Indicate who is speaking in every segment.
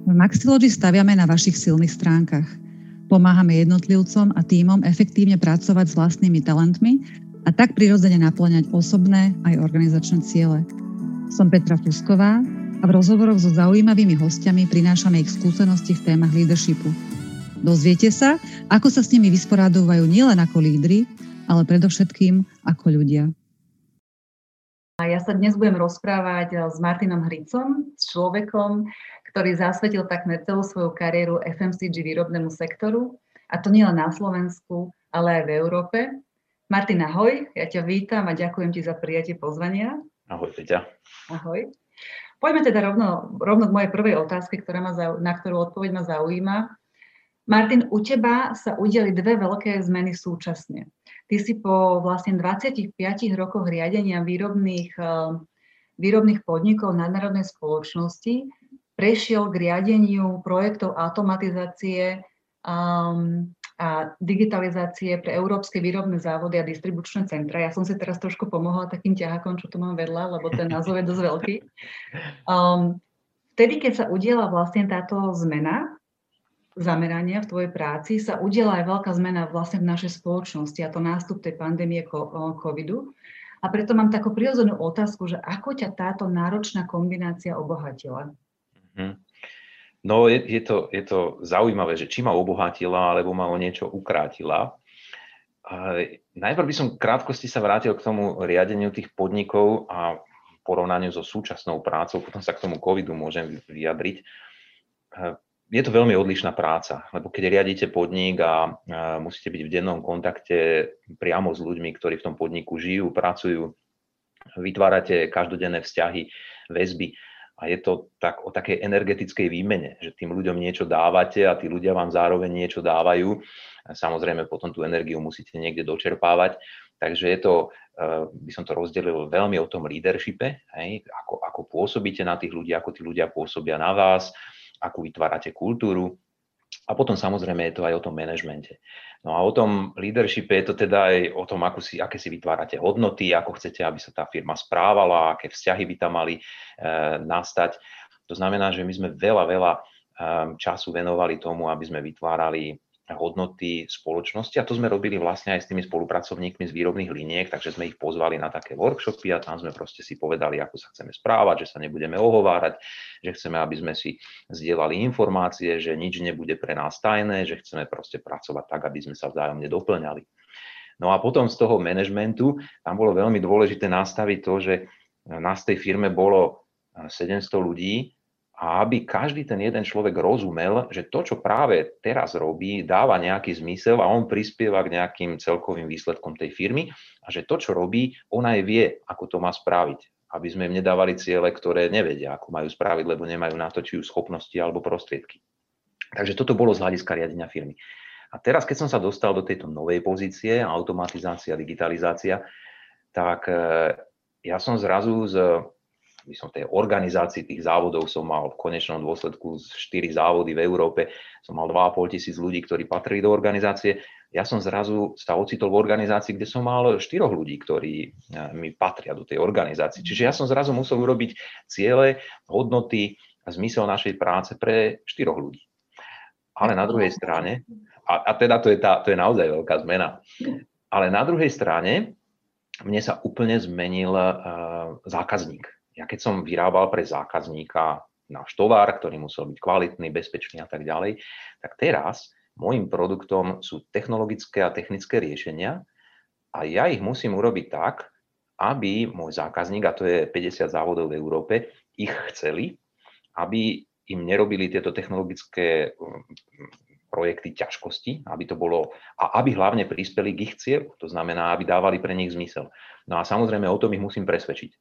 Speaker 1: V Maxilogy staviame na vašich silných stránkach. Pomáhame jednotlivcom a tímom efektívne pracovať s vlastnými talentmi a tak prirodzene naplňať osobné aj organizačné ciele. Som Petra Fusková a v rozhovoroch so zaujímavými hostiami prinášame ich skúsenosti v témach leadershipu. Dozviete sa, ako sa s nimi vysporadujú nielen ako lídri, ale predovšetkým ako ľudia. A ja sa dnes budem rozprávať s Martinom Hricom, s človekom, ktorý zasvetil takmer celú svoju kariéru FMCG výrobnému sektoru, a to nielen na Slovensku, ale aj v Európe. Martin, ahoj, ja ťa vítam a ďakujem ti za prijatie pozvania.
Speaker 2: Ahoj, Peťa.
Speaker 1: Ahoj. Poďme teda rovno k mojej prvej otázke, na ktorú odpoveď ma zaujíma. Martin, u teba sa udiali dve veľké zmeny súčasne. Ty si po vlastne 25 rokoch riadenia výrobných podnikov nadnárodnej spoločnosti prešiel k riadeniu projektov automatizácie a digitalizácie pre európske výrobné závody a distribučné centra. Ja som si teraz trošku pomohla takým ťahakom, čo tu mám vedľa, lebo ten názov je dosť veľký. Vtedy, keď sa udiela vlastne táto zmena zamerania v tvojej práci, sa udiela aj veľká zmena vlastne v našej spoločnosti, a to nástup tej pandémie covidu. A preto mám takú prirodzenú otázku, že ako ťa táto náročná kombinácia obohatila?
Speaker 2: No, je to zaujímavé, že či ma obohatila, alebo ma o niečo ukrátila. Najprv by som v krátkosti sa vrátil k tomu riadeniu tých podnikov a porovnaniu so súčasnou prácou, potom sa k tomu covidu môžem vyjadriť. Je to veľmi odlišná práca, lebo keď riadite podnik a musíte byť v dennom kontakte priamo s ľuďmi, ktorí v tom podniku žijú, pracujú, vytvárate každodenné vzťahy, väzby, a je to tak o takej energetickej výmene, že tým ľuďom niečo dávate a tí ľudia vám zároveň niečo dávajú. Samozrejme potom tú energiu musíte niekde dočerpávať. Takže je to, by som to rozdelil veľmi o tom leadershipe, ako pôsobíte na tých ľudí, ako tí ľudia pôsobia na vás, akú vytvárate kultúru. A potom samozrejme je to aj o tom manažmente. No a o tom leadershipe je to teda aj o tom, aké si vytvárate hodnoty, ako chcete, aby sa tá firma správala, aké vzťahy by tam mali nastať. To znamená, že my sme veľa času venovali tomu, aby sme vytvárali hodnoty spoločnosti, a to sme robili vlastne aj s tými spolupracovníkmi z výrobných liniek, takže sme ich pozvali na také workshopy a tam sme proste si povedali, ako sa chceme správať, že sa nebudeme ohovárať, že chceme, aby sme si zdieľali informácie, že nič nebude pre nás tajné, že chceme proste pracovať tak, aby sme sa vzájomne doplňali. No a potom z toho manažmentu tam bolo veľmi dôležité nastaviť to, že nás v tej firme bolo 700 ľudí, a aby každý ten jeden človek rozumel, že to, čo práve teraz robí, dáva nejaký zmysel a on prispieva k nejakým celkovým výsledkom tej firmy, a že to, čo robí, ona aj vie, ako to má spraviť. Aby sme im nedávali ciele, ktoré nevedia, ako majú spraviť, lebo nemajú na to či už schopnosti alebo prostriedky. Takže toto bolo z hľadiska riadenia firmy. A teraz, keď som sa dostal do tejto novej pozície, automatizácia, digitalizácia, tak ja som zrazu v tej organizácii tých závodov som mal v konečnom dôsledku 4 závody v Európe, som mal 2,5 tisíc ľudí, ktorí patrili do organizácie. Ja som zrazu sa ocitol v organizácii, kde som mal 4 ľudí, ktorí mi patria do tej organizácie. Čiže ja som zrazu musel urobiť ciele, hodnoty a zmysel našej práce pre 4 ľudí. Ale na druhej strane, a teda to je naozaj veľká zmena, ale na druhej strane mne sa úplne zmenil zákazník. Ja keď som vyrábal pre zákazníka náš tovar, ktorý musel byť kvalitný, bezpečný a tak ďalej, tak teraz môjim produktom sú technologické a technické riešenia a ja ich musím urobiť tak, aby môj zákazník, a to je 50 závodov v Európe, ich chceli, aby im nerobili tieto technologické projekty ťažkosti, aby to bolo, a aby hlavne prispeli k ich cieľu. To znamená, aby dávali pre nich zmysel. No a samozrejme o tom ich musím presvedčiť.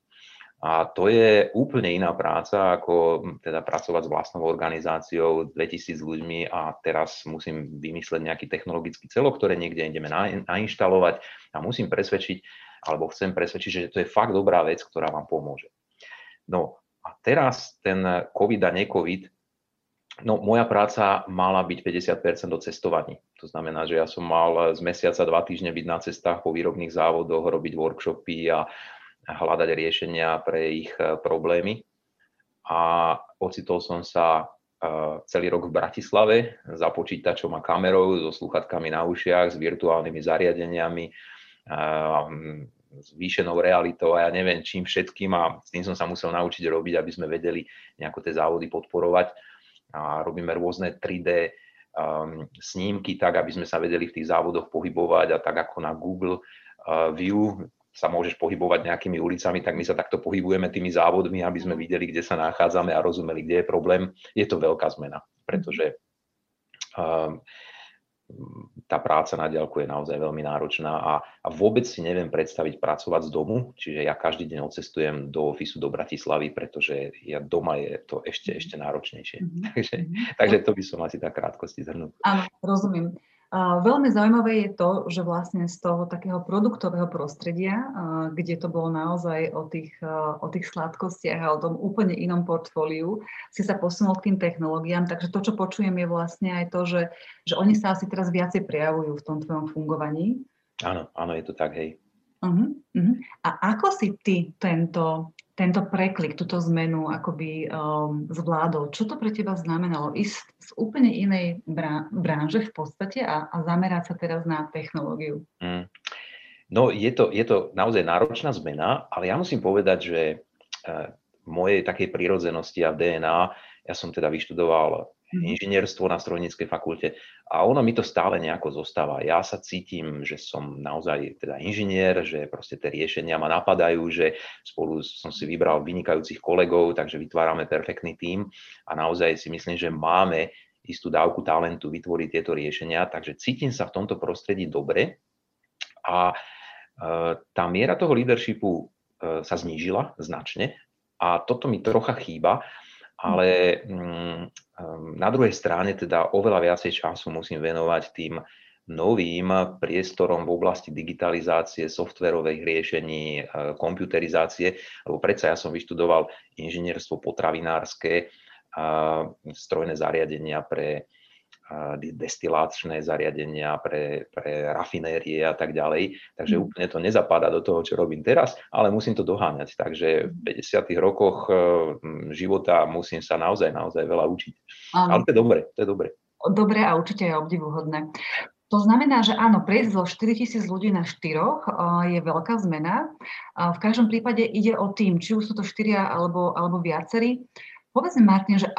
Speaker 2: A to je úplne iná práca, ako teda pracovať s vlastnou organizáciou, 2000 ľuďmi a teraz musím vymysleť nejaký technologický celok, ktoré niekde ideme nainštalovať a musím presvedčiť, alebo chcem presvedčiť, že to je fakt dobrá vec, ktorá vám pomôže. No a teraz ten COVID a ne-COVID, no moja práca mala byť 50% do cestovaní. To znamená, že ja som mal z mesiaca 2 týždne byť na cestách po výrobných závodoch, robiť workshopy a hľadať riešenia pre ich problémy. A ocitol som sa celý rok v Bratislave za počítačom a kamerou, so slúchadkami na ušiach, s virtuálnymi zariadeniami, zvýšenou realitou a ja neviem čím všetkým a s tým som sa musel naučiť robiť, aby sme vedeli nejako tie závody podporovať. A robíme rôzne 3D snímky tak, aby sme sa vedeli v tých závodoch pohybovať a tak ako na Google View sa môžeš pohybovať nejakými ulicami, tak my sa takto pohybujeme tými závodmi, aby sme videli, kde sa nachádzame a rozumeli, kde je problém. Je to veľká zmena, pretože tá práca na diaľku je naozaj veľmi náročná a vôbec si neviem predstaviť pracovať z domu, čiže ja každý deň odcestujem do ofisu do Bratislavy, pretože ja doma je to ešte náročnejšie. Takže to by som asi tak krátkosti zhrnul.
Speaker 1: Áno, rozumiem. Veľmi zaujímavé je to, že vlastne z toho takého produktového prostredia, kde to bolo naozaj o tých sladkostiach a o tom úplne inom portfóliu, si sa posunul k tým technológiám. Takže to, čo počujem, je vlastne aj to, že oni sa asi teraz viacej prejavujú v tom tvojom fungovaní.
Speaker 2: Áno, je to tak, hej.
Speaker 1: A ako si ty tento preklik, túto zmenu akoby zvládol? Čo to pre teba znamenalo? Ísť z úplne inej branže v podstate a zamerať sa teraz na technológiu?
Speaker 2: No, je to naozaj náročná zmena, ale ja musím povedať, že v mojej takej prírodzenosti a v DNA, ja som teda vyštudoval inžinierstvo na strojníckej fakulte a ono mi to stále nejako zostáva. Ja sa cítim, že som naozaj teda inžinier, že proste tie riešenia ma napadajú, že spolu som si vybral vynikajúcich kolegov, takže vytvárame perfektný tím a naozaj si myslím, že máme istú dávku talentu vytvoriť tieto riešenia, takže cítim sa v tomto prostredí dobre a tá miera toho leadershipu sa znížila značne a toto mi trocha chýba, ale na druhej strane teda oveľa viacej času musím venovať tým novým priestorom v oblasti digitalizácie, softverových riešení, komputerizácie, lebo predsa ja som vyštudoval inžinierstvo potravinárske, strojné zariadenia pre destiláčne zariadenia, pre rafinérie a tak ďalej. Takže úplne to nezapadá do toho, čo robím teraz, ale musím to doháňať. Takže v 50. rokoch života musím sa naozaj veľa učiť. Ale to je dobre.
Speaker 1: Dobre a určite je obdivuhodné. To znamená, že áno, prejsť zo 4 000 ľudí na 4 je veľká zmena. V každom prípade ide o tým, či už sú to 4 alebo viacerí. Povedz mi, Martin, že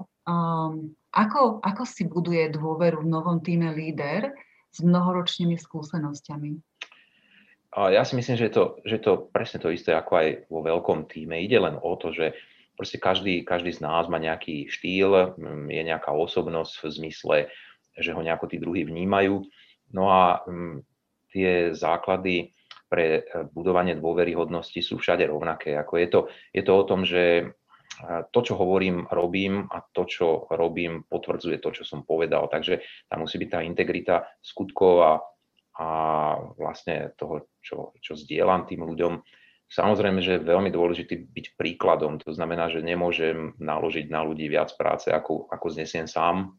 Speaker 1: ako si buduje dôveru v novom týme líder s mnohoročnými skúsenosťami?
Speaker 2: Ja si myslím, že je to presne to isté ako aj vo veľkom týme. Ide len o to, že proste každý z nás má nejaký štýl, je nejaká osobnosť v zmysle, že ho nejako tí druhí vnímajú. No a tie základy pre budovanie dôveryhodnosti sú všade rovnaké. Je to o tom, že to, čo hovorím, robím a to, čo robím, potvrdzuje to, čo som povedal. Takže tam musí byť tá integrita skutkov a vlastne toho, čo zdieľam tým ľuďom. Samozrejme, že je veľmi dôležité byť príkladom. To znamená, že nemôžem naložiť na ľudí viac práce, ako znesiem sám.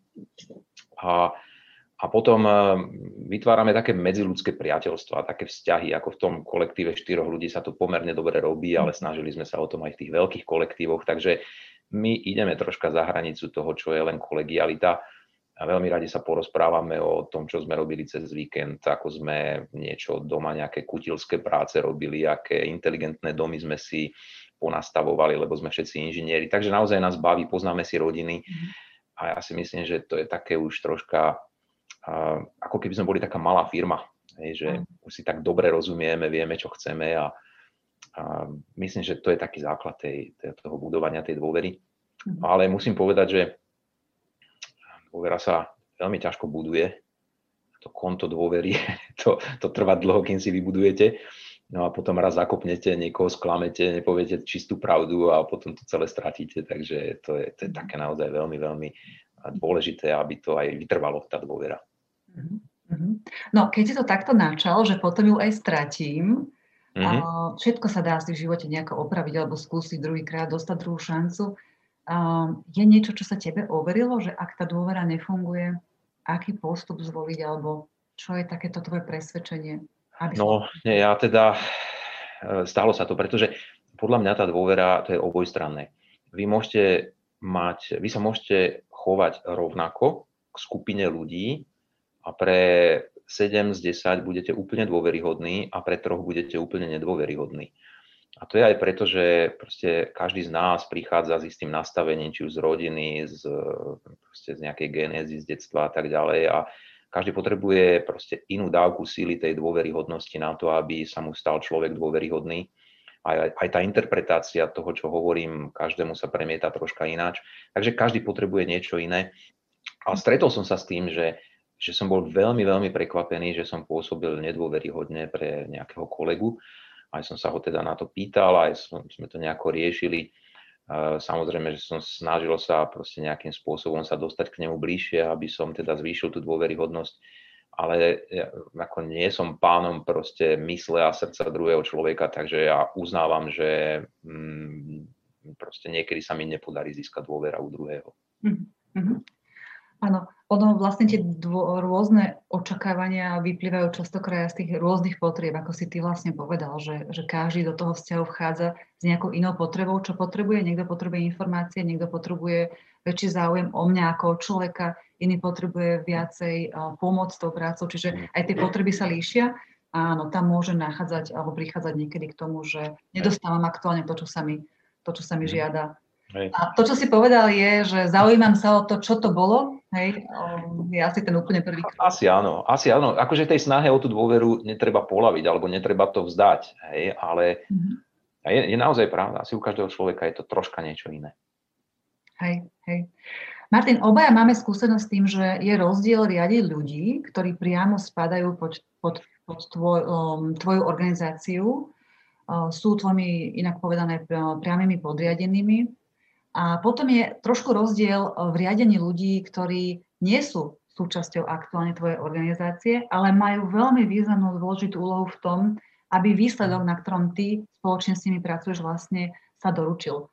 Speaker 2: A potom vytvárame také medziľudské priateľstva, také vzťahy, ako v tom kolektíve 4 ľudí sa to pomerne dobre robí, ale snažili sme sa o tom aj v tých veľkých kolektívoch, takže my ideme troška za hranicu toho, čo je len kolegialita a veľmi radi sa porozprávame o tom, čo sme robili cez víkend, ako sme niečo doma, nejaké kutilské práce robili, aké inteligentné domy sme si ponastavovali, lebo sme všetci inžinieri, takže naozaj nás baví, poznáme si rodiny a ja si myslím, že to je také už troška ako keby sme boli taká malá firma, že už si tak dobre rozumieme, vieme, čo chceme a myslím, že to je taký základ toho budovania tej dôvery. Ale musím povedať, že dôvera sa veľmi ťažko buduje. To konto dôvery, to trvá dlho, kým si vybudujete. No a potom raz zakopnete, niekoho sklamete, nepoviete čistú pravdu a potom to celé stratíte. Takže to je také naozaj veľmi, veľmi dôležité, aby to aj vytrvalo, tá dôvera.
Speaker 1: No, keď si to takto načal, že potom ju aj stratím, všetko sa dá si v živote nejako opraviť alebo skúsiť druhýkrát, dostať druhú šancu. Je niečo, čo sa tebe overilo, že ak tá dôvera nefunguje, aký postup zvoliť, alebo čo je takéto tvoje presvedčenie?
Speaker 2: Nie, ja teda stalo sa to, pretože podľa mňa tá dôvera, to je obojstranné. Vy môžete vy sa môžete chovať rovnako k skupine ľudí a pre 7 z 10 budete úplne dôveryhodní a pre 3 budete úplne nedôveryhodní. A to je aj preto, že proste každý z nás prichádza s istým nastavením, či už z rodiny, z nejakej genézy, z detstva a tak ďalej. A každý potrebuje proste inú dávku síly tej dôveryhodnosti na to, aby sa mu stal človek dôveryhodný. Aj tá interpretácia toho, čo hovorím, každému sa premieta troška ináč. Takže každý potrebuje niečo iné. A stretol som sa s tým, že som bol veľmi, veľmi prekvapený, že som pôsobil nedôveryhodne pre nejakého kolegu. Aj som sa ho teda na to pýtal, aj sme to nejako riešili. Samozrejme, že som snažil sa proste nejakým spôsobom sa dostať k nemu bližšie, aby som teda zvýšil tú dôveryhodnosť. Ale ako nie som pánom proste mysle a srdca druhého človeka, takže ja uznávam, že proste niekedy sa mi nepodarí získať dôvera u druhého.
Speaker 1: Mm-hmm. Áno, ono vlastne tie rôzne očakávania vyplývajú častokrát z tých rôznych potrieb, ako si ty vlastne povedal, že každý do toho vzťahu vchádza s nejakou inou potrebou, čo potrebuje. Niekto potrebuje informácie, niekto potrebuje väčší záujem o mňa ako o človeka, iný potrebuje viacej pomoc s tou prácou, čiže aj tie potreby sa líšia. Áno, tam môže nachádzať alebo prichádzať niekedy k tomu, že nedostávam aktuálne to, čo sa mi žiada. A to, čo si povedal, je, že zaujímam sa o to, čo to bolo. Hej, je asi ten úplne prvý krok.
Speaker 2: Asi áno. Akože tej snahe o tú dôveru netreba poľaviť, alebo netreba to vzdať. Hej, ale je naozaj pravda. Asi u každého človeka je to troška niečo iné.
Speaker 1: Hej. Martin, obaja máme skúsenosť s tým, že je rozdiel riadiť ľudí, ktorí priamo spadajú pod tvoju organizáciu, sú tvojimi, inak povedané, priamými podriadenými. A potom je trošku rozdiel v riadení ľudí, ktorí nie sú súčasťou aktuálne tvojej organizácie, ale majú veľmi významnú dôležitú úlohu v tom, aby výsledok, na ktorom ty spoločne s nimi pracuješ, vlastne sa doručil.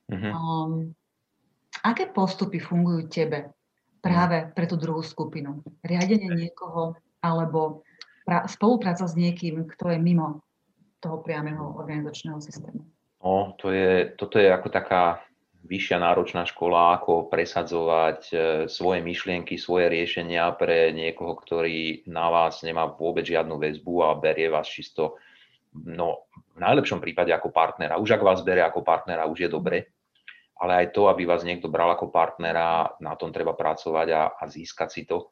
Speaker 1: Aké postupy fungujú tebe práve pre tú druhú skupinu? Riadenie niekoho alebo spolupráca s niekým, kto je mimo toho priameho organizačného systému?
Speaker 2: No, toto je ako taká vyššia náročná škola, ako presadzovať svoje myšlienky, svoje riešenia pre niekoho, ktorý na vás nemá vôbec žiadnu väzbu a berie vás čisto, no v najlepšom prípade ako partnera. Už ak vás berie ako partnera, už je dobre, ale aj to, aby vás niekto bral ako partnera, na tom treba pracovať a získať si to.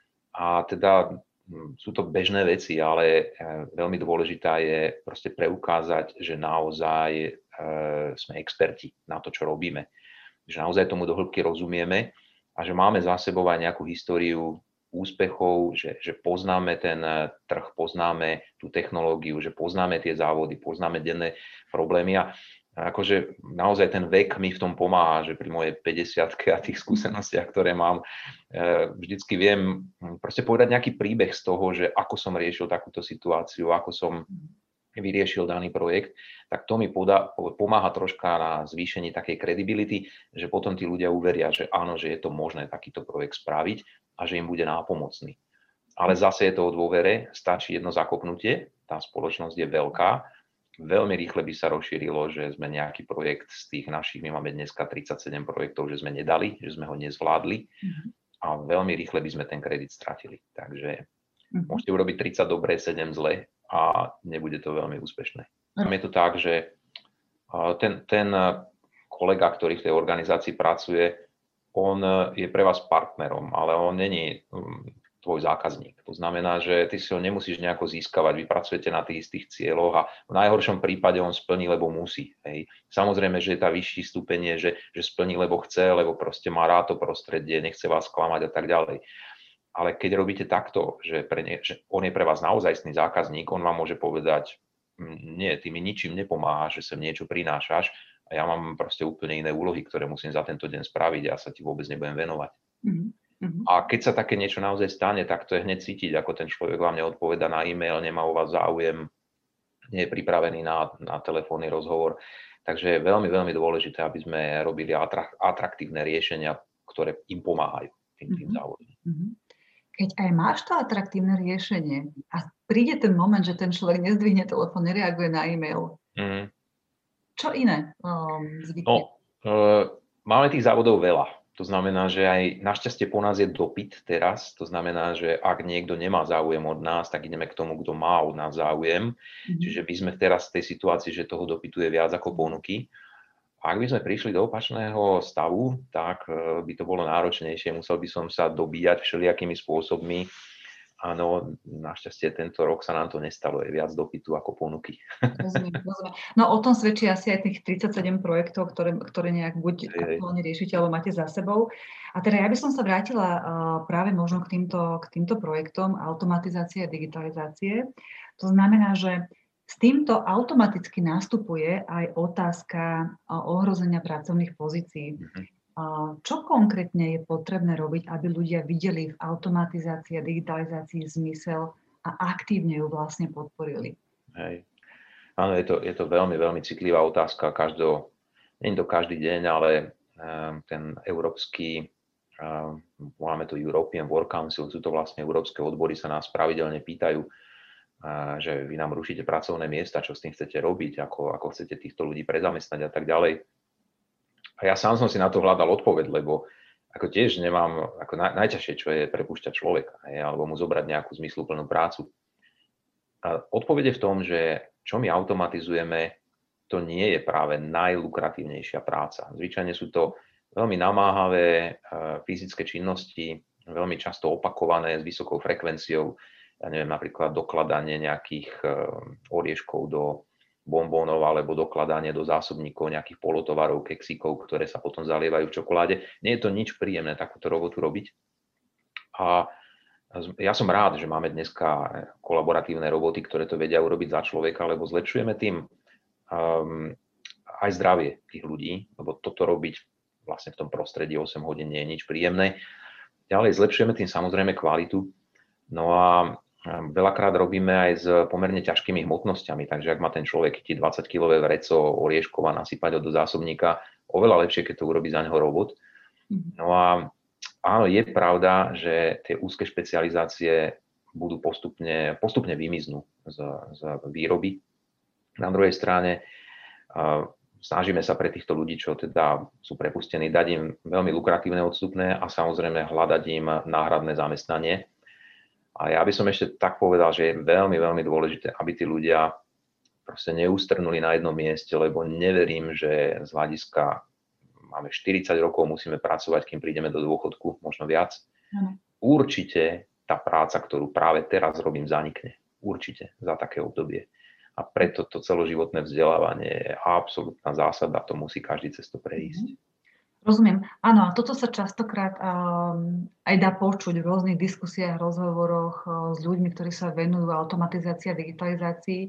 Speaker 2: A teda sú to bežné veci, ale veľmi dôležitá je proste preukázať, že naozaj sme experti na to, čo robíme. Že naozaj tomu do hĺbky rozumieme a že máme za sebou aj nejakú históriu úspechov, že poznáme ten trh, poznáme tú technológiu, že poznáme tie závody, poznáme denné problémy a akože naozaj ten vek mi v tom pomáha, že pri mojej 50-ke a tých skúsenostiach, ktoré mám, vždycky viem proste povedať nejaký príbeh z toho, že ako som riešil takúto situáciu, ako som vyriešil daný projekt, tak to mi pomáha troška na zvýšení takej credibility, že potom tí ľudia uveria, že áno, že je to možné takýto projekt spraviť a že im bude nápomocný. Ale zase je to o dôvere, stačí jedno zakopnutie, tá spoločnosť je veľká, veľmi rýchle by sa rozšírilo, že sme nejaký projekt z tých našich, my máme dneska 37 projektov, že sme nedali, že sme ho nezvládli a veľmi rýchle by sme ten kredit stratili. Takže môžete urobiť 30 dobré, 7 zle a nebude to veľmi úspešné. Je to tak, že ten kolega, ktorý v tej organizácii pracuje, on je pre vás partnerom, ale on není tvoj zákazník. To znamená, že ty si ho nemusíš nejako získavať, vy pracujete na tých istých cieľoch a v najhoršom prípade on splní, lebo musí. Hej. Samozrejme, že tá vyšší stupeň je, že splní, lebo chce, lebo proste má rád to prostredie, nechce vás klamať a tak ďalej. Ale keď robíte takto, že on je pre vás naozajstný zákazník, on vám môže povedať, nie, ty mi ničím nepomáhaš, že sem niečo prinášaš a ja mám proste úplne iné úlohy, ktoré musím za tento deň spraviť a ja sa ti vôbec nebudem venovať. A keď sa také niečo naozaj stane, tak to je hneď cítiť, ako ten človek vám neodpoveda na e-mail, nemá o vás záujem, nie je pripravený na telefónny rozhovor. Takže je veľmi, veľmi dôležité, aby sme robili atraktívne riešenia, ktoré im pomáhajú tým závodom.
Speaker 1: Keď aj máš to atraktívne riešenie a príde ten moment, že ten človek nezdvihne telefón, nereaguje na e-mail, čo iné zvykne?
Speaker 2: máme tých závodov veľa. To znamená, že aj našťastie po nás je dopyt teraz. To znamená, že ak niekto nemá záujem od nás, tak ideme k tomu, kto má od nás záujem. Čiže by sme teraz v tej situácii, že toho dopytu je viac ako ponuky. A ak by sme prišli do opačného stavu, tak by to bolo náročnejšie. Musel by som sa dobíjať všelijakými spôsobmi. Áno, našťastie tento rok sa nám to nestalo, je viac dopytu ako ponuky.
Speaker 1: Rozumiem. No o tom svedčí asi aj tých 37 projektov, ktoré nejak buď aktuálne riešite, alebo máte za sebou. A teda ja by som sa vrátila práve možno k týmto projektom automatizácie a digitalizácie. To znamená, že s týmto automaticky nastupuje aj otázka ohrozenia pracovných pozícií. Čo konkrétne je potrebné robiť, aby ľudia videli v automatizácii a digitalizácii zmysel a aktívne ju vlastne podporili? Hej.
Speaker 2: Áno, je to veľmi, veľmi citlivá otázka. Nie je to každý deň, ale ten európsky, máme to European Work Council, sú to vlastne európske odbory, sa nás pravidelne pýtajú, že vy nám rušíte pracovné miesta, čo s tým chcete robiť, ako chcete týchto ľudí prezamestnať a tak ďalej. A ja sám som si na to hľadal odpoveď, lebo ako tiež nemám, ako najťažšie, čo je prepúšťať človeka, alebo mu zobrať nejakú zmysluplnú prácu. A odpoveď je v tom, že čo my automatizujeme, to nie je práve najlukratívnejšia práca. Zvyčajne sú to veľmi namáhavé fyzické činnosti, veľmi často opakované s vysokou frekvenciou, ja neviem, napríklad dokladanie nejakých orieškov do bombónov alebo dokladanie do zásobníkov nejakých polotovarov, keksíkov, ktoré sa potom zalievajú v čokoláde. Nie je to nič príjemné takúto robotu robiť. A ja som rád, že máme dneska kolaboratívne roboty, ktoré to vedia urobiť za človeka, lebo zlepšujeme tým aj zdravie tých ľudí, lebo toto robiť vlastne v tom prostredí 8 hodín nie je nič príjemné. Ďalej zlepšujeme tým samozrejme kvalitu. No a veľakrát robíme aj s pomerne ťažkými hmotnosťami, takže ak má ten človek chytiť 20-kilové vreco orieškov a nasypať ho do zásobníka, oveľa lepšie, keď to urobí za neho robot. No a áno, je pravda, že tie úzke špecializácie budú postupne vymiznú z výroby. Na druhej strane snažíme sa pre týchto ľudí, čo teda sú prepustení, dať im veľmi lukratívne odstupné a samozrejme hľadať im náhradné zamestnanie. A ja by som ešte tak povedal, že je veľmi, veľmi dôležité, aby tí ľudia proste neustrnuli na jednom mieste, lebo neverím, že z hľadiska máme 40 rokov, musíme pracovať, kým prídeme do dôchodku, možno viac. Určite tá práca, ktorú práve teraz robím, zanikne. Určite za také obdobie. A preto to celoživotné vzdelávanie je absolútna zásada, to musí každý cez to prejsť.
Speaker 1: Rozumiem. Áno, a toto sa častokrát aj dá počuť v rôznych diskusiách, rozhovoroch s ľuďmi, ktorí sa venujú automatizácii a digitalizácii,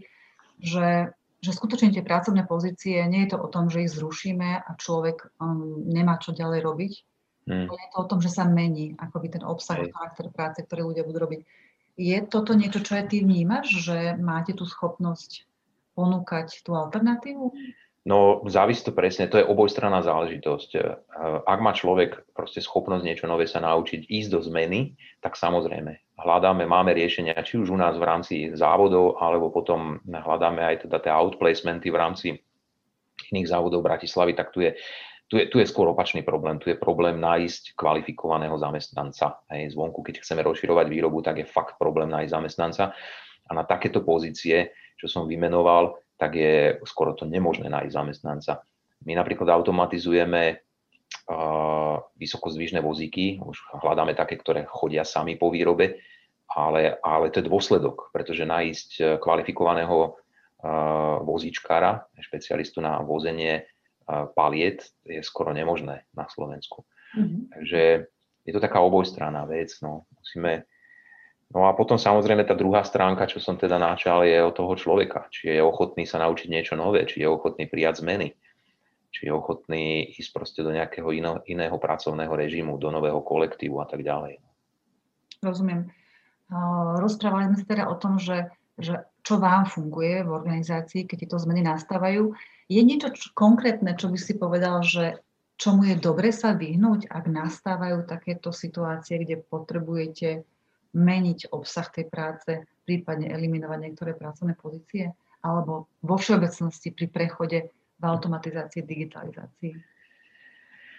Speaker 1: že skutočne tie pracovné pozície, nie je to o tom, že ich zrušíme a človek nemá čo ďalej robiť, ale je to o tom, že sa mení akoby ten obsah a charakter práce, ktoré ľudia budú robiť. Je toto niečo, čo aj ty vnímaš, že máte tú schopnosť ponúkať tú alternatívu?
Speaker 2: No, závisí to presne, to je obojstranná záležitosť. Ak má človek proste schopnosť niečo nové sa naučiť, ísť do zmeny, tak samozrejme hľadáme, máme riešenia, či už u nás v rámci závodov, alebo potom hľadáme aj teda tie outplacementy v rámci iných závodov Bratislavy, tak tu je skôr opačný problém. Tu je problém nájsť kvalifikovaného zamestnanca. Zvonku, keď chceme rozširovať výrobu, tak je fakt problém nájsť zamestnanca. A na takéto pozície, čo som vymenoval, tak je skoro to nemožné nájsť zamestnanca. My napríklad automatizujeme vysokozdvižné vozíky, už hľadáme také, ktoré chodia sami po výrobe, ale to je dôsledok, pretože nájsť kvalifikovaného vozíčkára, špecialistu na vozenie paliet, je skoro nemožné na Slovensku. Takže je to taká obojstranná vec. No a potom samozrejme tá druhá stránka, čo som teda načal, je od toho človeka. Či je ochotný sa naučiť niečo nové, či je ochotný prijať zmeny, či je ochotný ísť proste do nejakého iného pracovného režimu, do nového kolektívu a tak ďalej.
Speaker 1: Rozumiem. Rozprávali sme sa teda o tom, že čo vám funguje v organizácii, keď tieto zmeny nastávajú. Je niečo konkrétne, čo by si povedal, že čomu je dobre sa vyhnúť, ak nastávajú takéto situácie, kde potrebujete meniť obsah tej práce, prípadne eliminovať niektoré pracovné pozície, alebo vo všeobecnosti pri prechode v automatizácii, digitalizácii?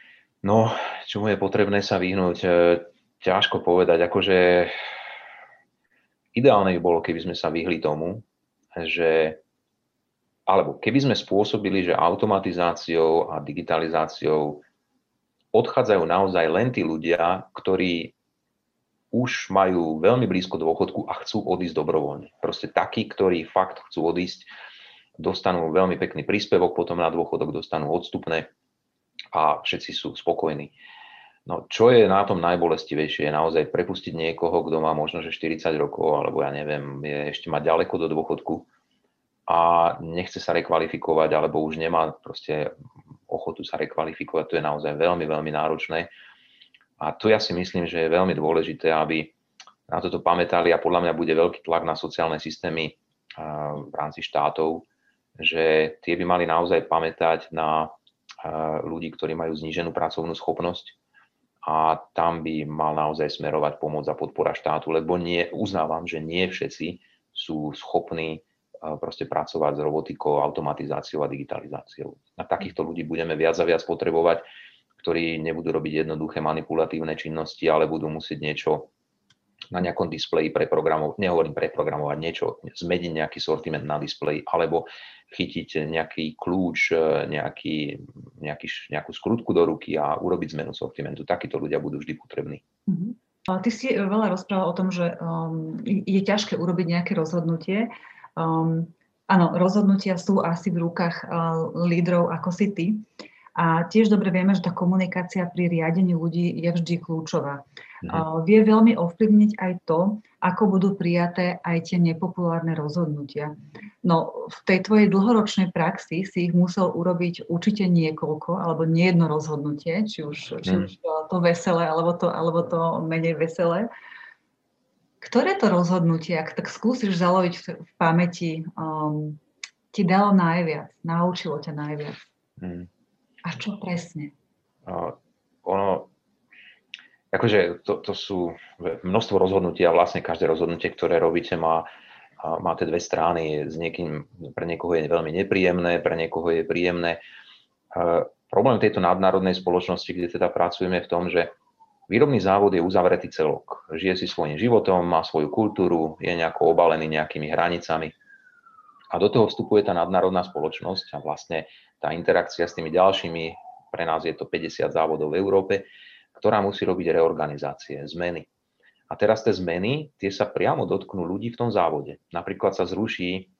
Speaker 2: No, čomu je potrebné sa vyhnúť? Ťažko povedať. Akože ideálne by bolo, keby sme sa vyhli tomu, že alebo keby sme spôsobili, že automatizáciou a digitalizáciou odchádzajú naozaj len tí ľudia, ktorí už majú veľmi blízko dôchodku a chcú odísť dobrovoľne. Proste takí, ktorí fakt chcú odísť, dostanú veľmi pekný príspevok, potom na dôchodok dostanú odstupné a všetci sú spokojní. No, čo je na tom najbolestivejšie, je naozaj prepustiť niekoho, kto má možno že 40 rokov, alebo ja neviem, je ešte má ďaleko do dôchodku a nechce sa rekvalifikovať, alebo už nemá proste ochotu sa rekvalifikovať. To je naozaj veľmi, veľmi náročné. A tu ja si myslím, že je veľmi dôležité, aby na toto pamätali a podľa mňa bude veľký tlak na sociálne systémy v rámci štátov, že tie by mali naozaj pamätať na ľudí, ktorí majú zníženú pracovnú schopnosť a tam by mal naozaj smerovať pomoc a podpora štátu, lebo uznávam, že nie všetci sú schopní proste pracovať s robotikou, automatizáciou a digitalizáciou. Na takýchto ľudí budeme viac a viac potrebovať, ktorí nebudú robiť jednoduché manipulatívne činnosti, ale budú musieť niečo na nejakom displeji preprogramovať, nehovorím preprogramovať, niečo, zmeniť nejaký sortiment na displeji, alebo chytiť nejaký kľúč, nejakú skrutku do ruky a urobiť zmenu sortimentu. Takíto ľudia budú vždy potrební.
Speaker 1: Ty si veľa rozprával o tom, že je ťažké urobiť nejaké rozhodnutie. Áno, rozhodnutia sú asi v rukách lídrov ako si ty. A tiež dobre vieme, že tá komunikácia pri riadení ľudí je vždy kľúčová. Vie veľmi ovplyvniť aj to, ako budú prijaté aj tie nepopulárne rozhodnutia. No v tej tvojej dlhoročnej praxi si ich musel urobiť určite niekoľko, alebo nie jedno rozhodnutie, či už to veselé, alebo to menej veselé. Ktoré to rozhodnutie, ak tak skúsiš zaloviť v pamäti, ti dalo najviac, naučilo ťa najviac? A čo presne?
Speaker 2: Akože to sú množstvo rozhodnutí a vlastne každé rozhodnutie, ktoré robíte, má tie dve strany. Pre niekoho je veľmi nepríjemné, pre niekoho je príjemné. Problém tejto nadnárodnej spoločnosti, kde teda pracujeme, je v tom, že výrobný závod je uzavretý celok. Žije si svojím životom, má svoju kultúru, je nejako obalený nejakými hranicami. A do toho vstupuje tá nadnárodná spoločnosť a vlastne tá interakcia s tými ďalšími, pre nás je to 50 závodov v Európe, ktorá musí robiť reorganizácie, zmeny. A teraz tie zmeny, tie sa priamo dotknú ľudí v tom závode. Napríklad sa zruší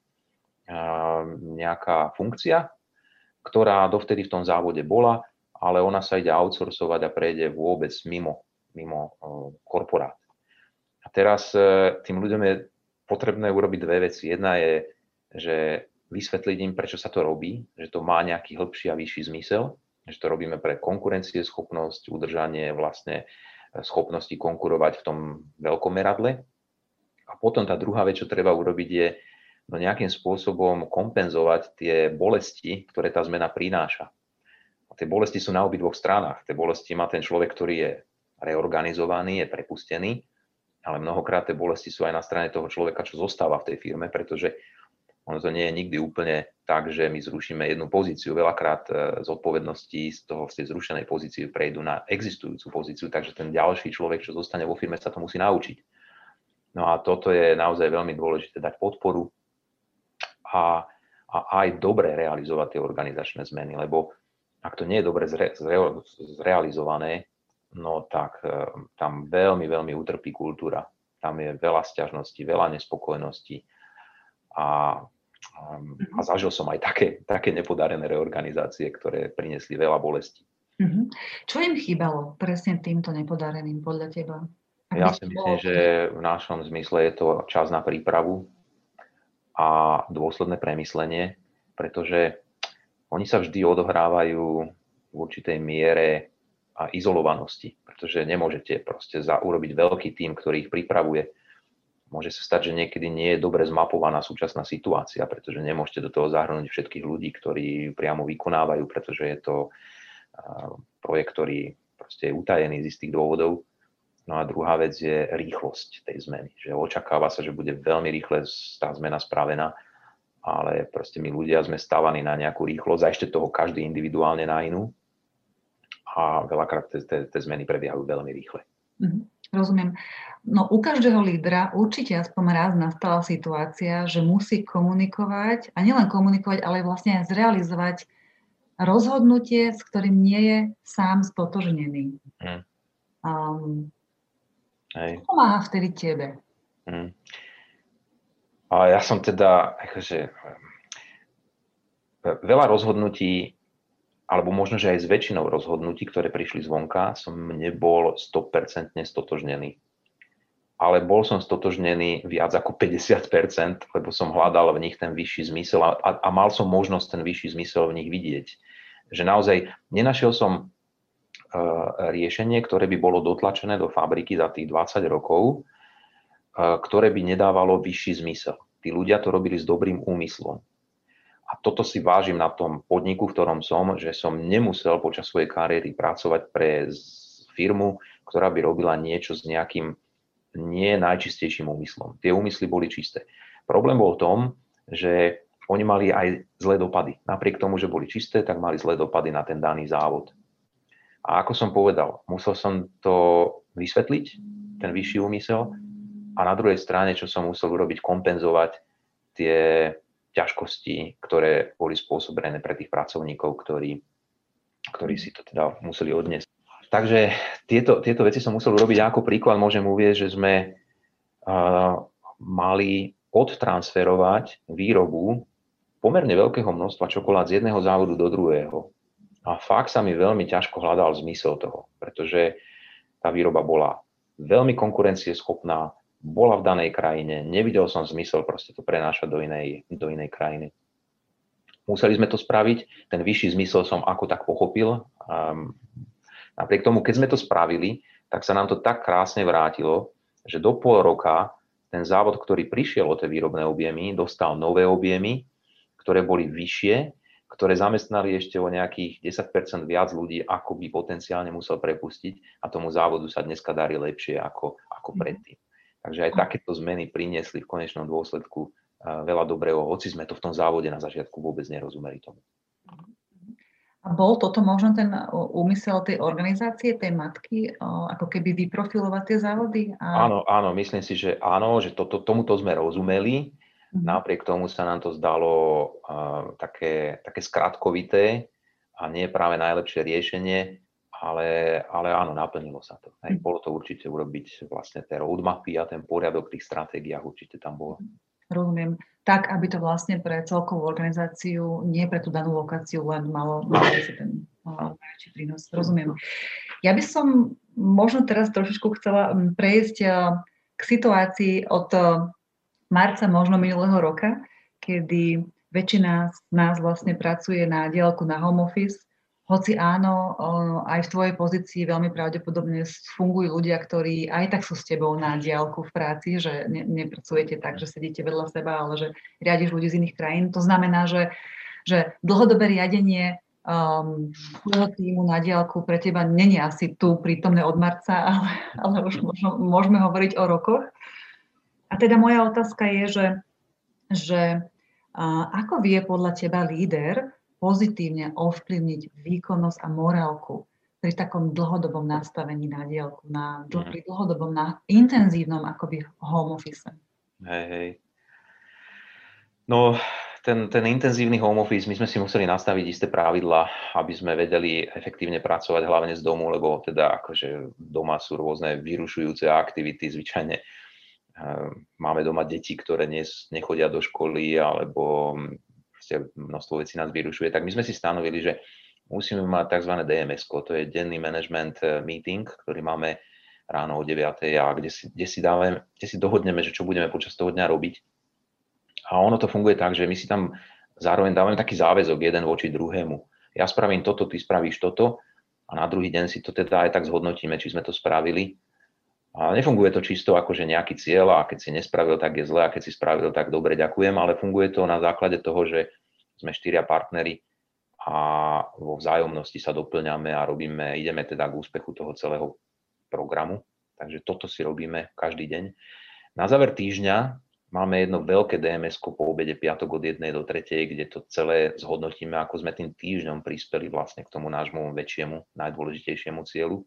Speaker 2: nejaká funkcia, ktorá dovtedy v tom závode bola, ale ona sa ide outsourcovať a prejde vôbec mimo korporát. A teraz tým ľuďom je potrebné urobiť dve veci. Jedna je, že vysvetliť im, prečo sa to robí, že to má nejaký hĺbší a vyšší zmysel, že to robíme pre konkurencieschopnosť, udržanie vlastne schopnosti konkurovať v tom veľkom meradle. A potom tá druhá vec, čo treba urobiť, je nejakým spôsobom kompenzovať tie bolesti, ktoré tá zmena prináša. A tie bolesti sú na obidvoch stranách. Tie bolesti má ten človek, ktorý je reorganizovaný, je prepustený, ale mnohokrát tie bolesti sú aj na strane toho človeka, čo zostáva v tej firme, pretože ono to nie je nikdy úplne tak, že my zrušíme jednu pozíciu. Veľakrát zodpovednosti z tej zrušenej pozície prejdú na existujúcu pozíciu, takže ten ďalší človek, čo zostane vo firme, sa to musí naučiť. No a toto je naozaj veľmi dôležité, dať podporu a aj dobre realizovať tie organizačné zmeny, lebo ak to nie je dobre zrealizované, no tak tam veľmi, veľmi utrpí kultúra. Tam je veľa sťažností, veľa nespokojností. A zažil som aj také nepodarené reorganizácie, ktoré priniesli veľa bolesti.
Speaker 1: Čo im chýbalo presne týmto nepodareným podľa teba?
Speaker 2: Ja si myslím, že v našom zmysle je to čas na prípravu a dôsledné premyslenie, pretože oni sa vždy odohrávajú v určitej miere a izolovanosti, pretože nemôžete proste urobiť veľký tím, ktorý ich pripravuje. Môže sa stať, že niekedy nie je dobre zmapovaná súčasná situácia, pretože nemôžete do toho zahrnúť všetkých ľudí, ktorí priamo vykonávajú, pretože je to projekt, ktorý proste je utajený z istých dôvodov. No a druhá vec je rýchlosť tej zmeny. Že očakáva sa, že bude veľmi rýchle tá zmena spravená, ale proste my ľudia sme stávaní na nejakú rýchlosť a ešte toho každý individuálne na inú. a veľakrát tie zmeny prebiehajú veľmi rýchle.
Speaker 1: Rozumiem. No u každého lídra určite aspoň raz nastala situácia, že musí komunikovať a nielen komunikovať, ale vlastne aj zrealizovať rozhodnutie, s ktorým nie je sám stotožnený. Čo pomáha vtedy tebe?
Speaker 2: A ja som teda veľa rozhodnutí, alebo možno, že aj s väčšinou rozhodnutí, ktoré prišli zvonka, som nebol 100% stotožnený. Ale bol som stotožnený viac ako 50%, lebo som hľadal v nich ten vyšší zmysel a mal som možnosť ten vyšší zmysel v nich vidieť. Že naozaj nenašiel som riešenie, ktoré by bolo dotlačené do fabriky za tých 20 rokov, ktoré by nedávalo vyšší zmysel. Tí ľudia to robili s dobrým úmyslom. A toto si vážim na tom podniku, v ktorom som, že som nemusel počas svojej kariéry pracovať pre firmu, ktorá by robila niečo s nejakým nie najčistejším úmyslom. Tie úmysly boli čisté. Problém bol v tom, že oni mali aj zlé dopady. Napriek tomu, že boli čisté, tak mali zlé dopady na ten daný závod. A ako som povedal, musel som to vysvetliť, ten vyšší úmysel, a na druhej strane, čo som musel urobiť, kompenzovať tie ťažkosti, ktoré boli spôsobené pre tých pracovníkov, ktorí si to teda museli odniesť. Takže tieto veci som musel urobiť. Ako príklad môžem uvieť, že sme mali odtransferovať výrobu pomerne veľkého množstva čokolád z jedného závodu do druhého. A fakt sa mi veľmi ťažko hľadal zmysel toho, pretože tá výroba bola veľmi konkurencieschopná, bola v danej krajine, nevidel som zmysel proste to prenášať do inej krajiny. Museli sme to spraviť, ten vyšší zmysel som ako tak pochopil. Napriek tomu, keď sme to spravili, tak sa nám to tak krásne vrátilo, že do pol roka ten závod, ktorý prišiel o tie výrobné objemy, dostal nové objemy, ktoré boli vyššie, ktoré zamestnali ešte o nejakých 10% viac ľudí, ako by potenciálne musel prepustiť, a tomu závodu sa dneska darí lepšie ako predtým. Takže aj takéto zmeny priniesli v konečnom dôsledku veľa dobrého, hoci sme to v tom závode na začiatku vôbec nerozumeli tomu.
Speaker 1: A bol toto možno ten úmysel tej organizácie, tej matky, ako keby vyprofilovať tie závody?
Speaker 2: Áno, myslím si, že áno, že tomuto sme rozumeli. Napriek tomu sa nám to zdalo také skratkovité a nie práve najlepšie riešenie, ale áno, naplnilo sa to. Bolo to určite urobiť vlastne tie roadmapy a ten poriadok v tých stratégiách určite tam bolo.
Speaker 1: Rozumiem. Tak, aby to vlastne pre celkovú organizáciu, nie pre tú danú lokáciu, len malo ten najväčší prínos. Rozumiem. Ja by som možno teraz trošičku chcela prejsť k situácii od marca možno minulého roka, kedy väčšina z nás vlastne pracuje na diaľku na home office. Hoci áno, aj v tvojej pozícii veľmi pravdepodobne fungujú ľudia, ktorí aj tak sú s tebou na diaľku v práci, že nepracujete tak, že sedíte vedľa seba, ale že riadiš ľudí z iných krajín. To znamená, že dlhodobé riadenie tvojho týmu na diaľku pre teba není asi tu prítomné od marca, ale už môžeme hovoriť o rokoch. A teda moja otázka je, že ako vie podľa teba líder pozitívne ovplyvniť výkonnosť a morálku pri takom dlhodobom nastavení na diaľku, pri dlhodobom, intenzívnom akoby home office?
Speaker 2: Hej. No, ten intenzívny home office, my sme si museli nastaviť isté pravidlá, aby sme vedeli efektívne pracovať hlavne z domu, lebo teda akože doma sú rôzne vyrušujúce aktivity, zvyčajne máme doma deti, ktoré nechodia do školy, alebo množstvo vecí nás vyrušuje, tak my sme si stanovili, že musíme mať tzv. DMS-ko, to je denný management meeting, ktorý máme ráno o 9:00 a kde si dohodneme, že čo budeme počas toho dňa robiť. A ono to funguje tak, že my si tam zároveň dávame taký záväzok jeden voči druhému. Ja spravím toto, ty spravíš toto a na druhý deň si to teda aj tak zhodnotíme, či sme to spravili. A nefunguje to čisto ako, že nejaký cieľ a keď si nespravil, tak je zle a keď si spravil, tak dobre, ďakujem, ale funguje to na základe toho, že sme 4 partneri a vo vzájomnosti sa doplňame a ideme teda k úspechu toho celého programu. Takže toto si robíme každý deň. Na záver týždňa máme jedno veľké DMS-ko po obede piatok od 1 do 3, kde to celé zhodnotíme, ako sme tým týždňom prispeli vlastne k tomu nášmu väčšiemu, najdôležitejšiemu cieľu.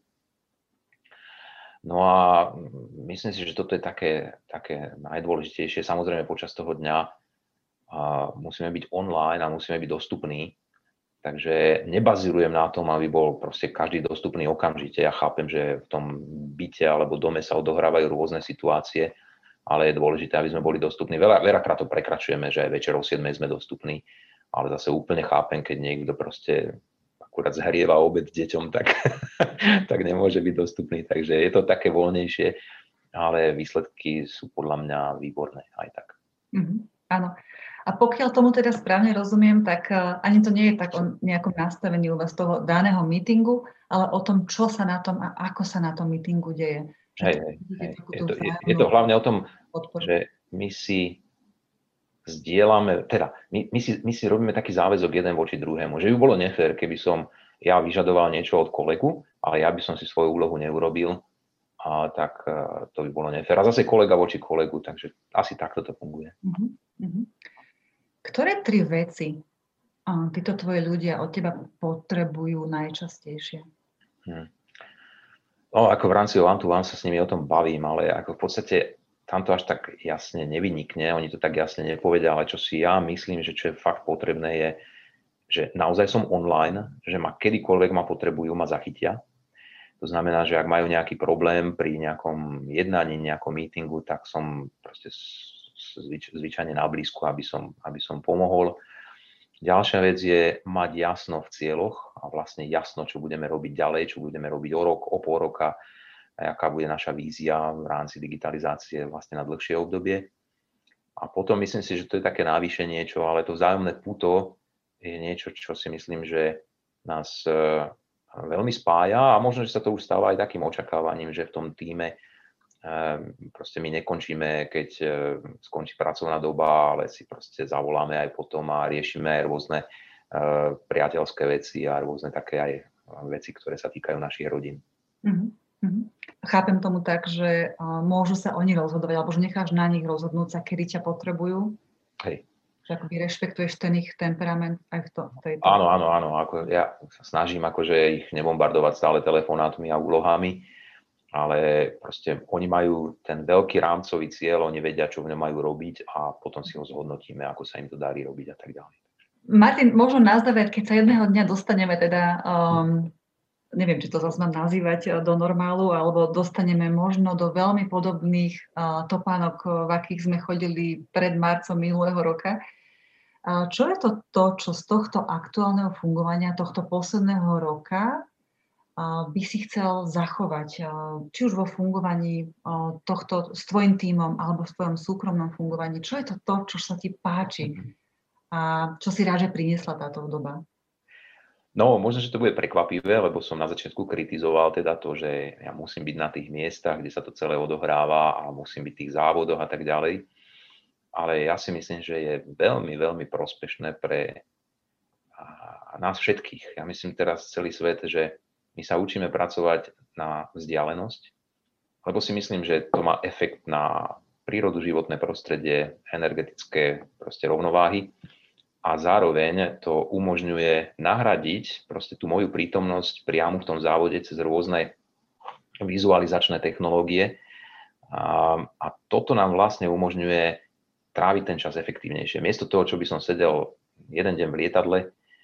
Speaker 2: No a myslím si, že toto je také najdôležitejšie. Samozrejme počas toho dňa musíme byť online a musíme byť dostupní. Takže nebazírujem na tom, aby bol proste každý dostupný okamžite. Ja chápem, že v tom byte alebo dome sa odohrávajú rôzne situácie, ale je dôležité, aby sme boli dostupní. Veľakrát to prekračujeme, že aj večer o 7 sme dostupní, ale zase úplne chápem, keď niekto proste akurát zhrieva obed deťom, tak nemôže byť dostupný. Takže je to také voľnejšie, ale výsledky sú podľa mňa výborné aj tak.
Speaker 1: Áno. A pokiaľ tomu teda správne rozumiem, tak ani to nie je tak o nejakom nastavení u vás toho daného meetingu, ale o tom, čo sa na tom a ako sa na tom meetingu deje.
Speaker 2: Hej. Je to hlavne o tom, že my si zdieľame, teda my si robíme taký záväzok jeden voči druhému, že by bolo nefér, keby som ja vyžadoval niečo od kolegu, ale ja by som si svoju úlohu neurobil, tak to by bolo nefér. A zase kolega voči kolegu, takže asi takto to funguje.
Speaker 1: Ktoré 3 veci títo tvoji ľudia od teba potrebujú najčastejšie?
Speaker 2: No, ako v rámci one-to-one sa s nimi o tom bavím, ale ako v podstate tam to až tak jasne nevynikne, oni to tak jasne nepovedia, ale čo si ja myslím, že čo je fakt potrebné je, že naozaj som online, že ma kedykoľvek ma potrebujú, ma zachytia. To znamená, že ak majú nejaký problém pri nejakom jednaní, nejakom meetingu, tak som proste zvyčajne na blízku, aby som pomohol. Ďalšia vec je mať jasno v cieľoch a vlastne jasno, čo budeme robiť ďalej, čo budeme robiť o rok, o pol roka, a aká bude naša vízia v rámci digitalizácie vlastne na dlhšie obdobie. A potom myslím si, že to je také návyššie niečo, ale to vzájomné puto je niečo, čo si myslím, že nás veľmi spája a možno, že sa to už stáva aj takým očakávaním, že v tom tíme proste my nekončíme, keď skončí pracovná doba, ale si proste zavoláme aj potom a riešime aj rôzne priateľské veci a rôzne také aj veci, ktoré sa týkajú našich rodín.
Speaker 1: Chápem tomu tak, že môžu sa oni rozhodovať, alebo že necháš na nich rozhodnúť sa, kedy ťa potrebujú?
Speaker 2: Hej.
Speaker 1: Že akoby rešpektuješ ten ich temperament aj v tejto...
Speaker 2: Áno. Ako ja sa snažím akože ich nebombardovať stále telefonátmi a úlohami, ale proste oni majú ten veľký rámcový cieľ, oni vedia, čo v ňom majú robiť a potom si ho zhodnotíme, ako sa im to darí robiť a tak ďalej.
Speaker 1: Martin, možno na záver, keď sa jedného dňa dostaneme teda, neviem, či to zase mám nazývať do normálu, alebo dostaneme možno do veľmi podobných topánok, v akých sme chodili pred marcom minulého roka. Čo je to, čo z tohto aktuálneho fungovania, tohto posledného roka by si chcel zachovať, či už vo fungovaní tohto s tvojim tímom alebo v tvojom súkromnom fungovaní? Čo je to, čo sa ti páči a čo si rád, že priniesla táto doba?
Speaker 2: No, možno, že to bude prekvapivé, lebo som na začiatku kritizoval teda to, že ja musím byť na tých miestach, kde sa to celé odohráva a musím byť v tých závodoch a tak ďalej. Ale ja si myslím, že je veľmi, veľmi prospešné pre nás všetkých. Ja myslím teraz celý svet, že my sa učíme pracovať na vzdialenosť, lebo si myslím, že to má efekt na prírodu, životné prostredie, energetické proste rovnováhy a zároveň to umožňuje nahradiť proste tú moju prítomnosť priamo v tom závode cez rôzne vizualizačné technológie a toto nám vlastne umožňuje tráviť ten čas efektívnejšie. Miesto toho, čo by som sedel jeden deň v lietadle,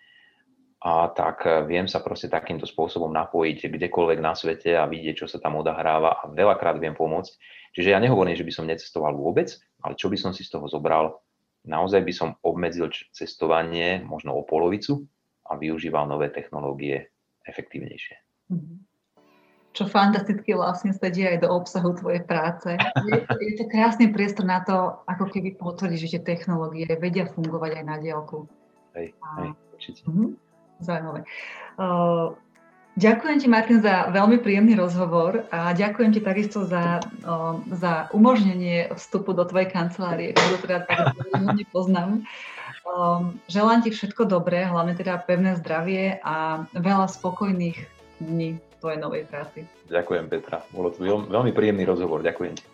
Speaker 2: a tak viem sa proste takýmto spôsobom napojiť kdekoľvek na svete a vidieť, čo sa tam odahráva a veľakrát viem pomôcť. Čiže ja nehovorím, že by som necestoval vôbec, ale čo by som si z toho zobral? Naozaj by som obmedzil cestovanie možno o polovicu a využíval nové technológie efektívnejšie.
Speaker 1: Čo fantasticky vlastne sedí aj do obsahu tvojej práce. Je to krásny priestor na to, ako keby potvrdíš, že tie technológie vedia fungovať aj na diaľku.
Speaker 2: Hej, určite.
Speaker 1: Zaujímavé. Ďakujem ti, Martin, za veľmi príjemný rozhovor a ďakujem ti takisto za umožnenie vstupu do tvojej kancelárie, ktorú teda tak nepoznám. Želám ti všetko dobré, hlavne teda pevné zdravie a veľa spokojných dní v tvojej novej práci.
Speaker 2: Ďakujem, Petra. Bolo to veľmi príjemný rozhovor. Ďakujem ti.